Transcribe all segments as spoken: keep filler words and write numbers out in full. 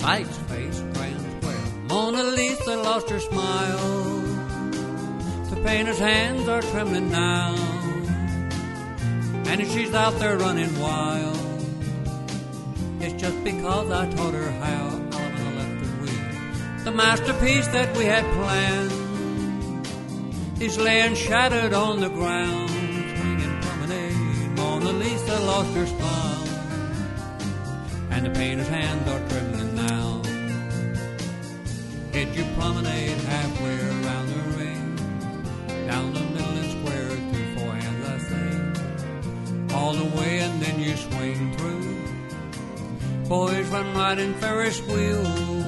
sights, face, grand square. Mona Lisa lost her smile. The painter's hands are trembling now, and if she's out there running wild, it's just because I taught her how. Alabama left her weak. The masterpiece that we had planned is laying shattered on the ground, swinging promenade. Mona Lisa lost her smile, and the painter's hands are trembling now. Hit your promenade halfway around the ring, down the middle and square through four hands I say, all the way and then you swing through. Boys run right in Ferris wheel,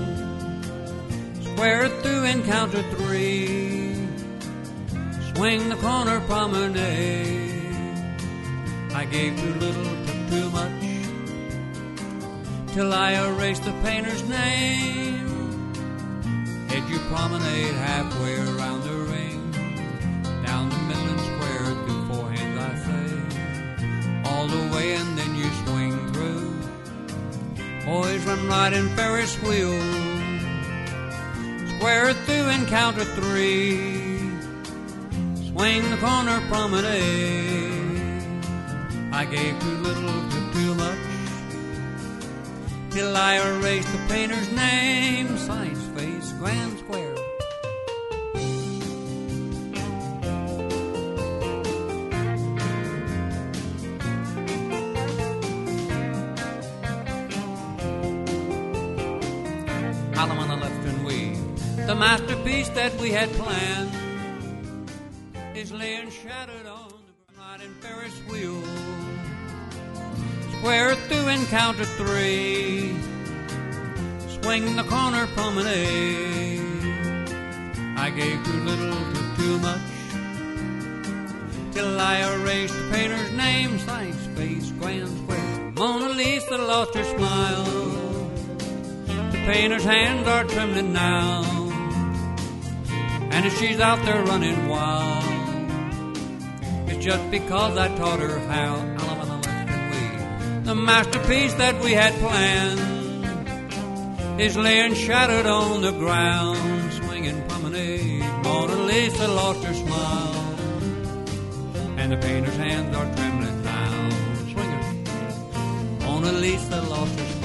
square through and count to three, swing the corner promenade. I gave too little, took too much, till I erased the painter's name. Head you promenade halfway around the ring, down the middle and square through four hands I say, all the way and then you swing through. Boys run right in Ferris wheel, square through and count to three, swing the corner promenade. I gave too little, took too much, till I erased the painter's name. Sights, face, grand square. Column on the left and we, the masterpiece that we had planned, is laying shattered on the ground in Ferris wheel, square through and count to three, swing the corner promenade. I gave too little, took too much, till I erased the painter's name. Sights, face, grand square. Mona Lisa lost her smile, the painter's hands are trembling now, and if she's out there running wild, it's just because I taught her how. Alabama left and we, the masterpiece that we had planned, is laying shattered on the ground, swinging promenade. Mona Lisa lost her smile, and the painter's hands are trembling now, swinging. Mona Lisa lost her smile.